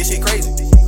This shit crazy.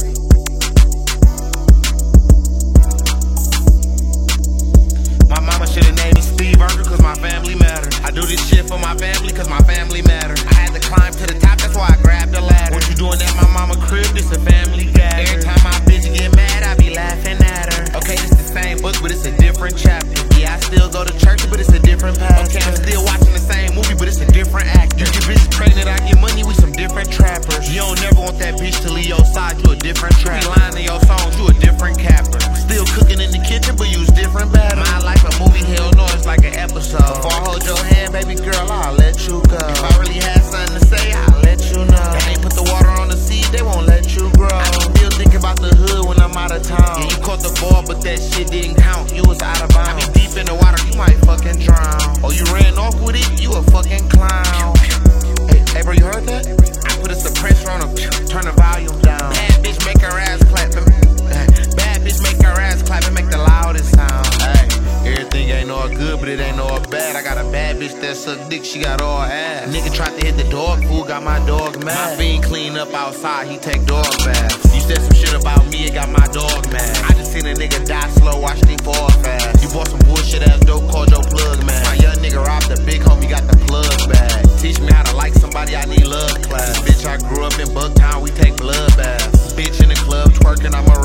My mama should've named me Steve Urkel cause my family matter. I do this shit for my family cause my family matter. I had to climb to the top, that's why I grabbed the ladder. What you doing at my mama crib? This a family gather. Every time my bitch get mad, I be laughing at her. Okay, this the same book, but it's a different chapter. Yeah, I still go to church, but it's a different path. Okay, I'm still watching the same movie, but it's a different actor. You get bitches pregnant, I get money, we some different trappers. You don't never want that bitch to leave your side, you a different trapper. You be lying to your songs, you a different capper. Still cooking in the kitchen, but use different batters. My life a movie, hell no, it's like an episode. Before I hold your hand, baby girl, I'll let you go. If I really had something to say, I'll let you know. They ain't put the water on the seed, they won't let you grow. I still think about the hood when I'm out of town. Yeah, you caught the ball, but that shit didn't count. You was out of bounds. I be deep in the water, you might fucking drown. Oh, you ran off with it, you a fucking clown. Hey bro, you heard that? I put a suppressor on her, turn the volume down. Bad bitch make her ass clap. Bad bitch make her ass clap and make the loudest sound. Hey, everything ain't all good, but it ain't all bad. I got a bad bitch that suck dick, she got all ass. Nigga tried to hit the dog food, got my dog mad. My fiend clean up outside, he take dog baths. You said some shit about me, it got my dog mad. I just seen a nigga die slow, watched him fall fast. You bought some bullshit ass dope, called your plug man. My young nigga robbed the big homie, got the plug bag. Teach me how to like somebody, I need love class. Bitch, I grew up in Bucktown, we take blood baths. Bitch in the club twerking, I'm a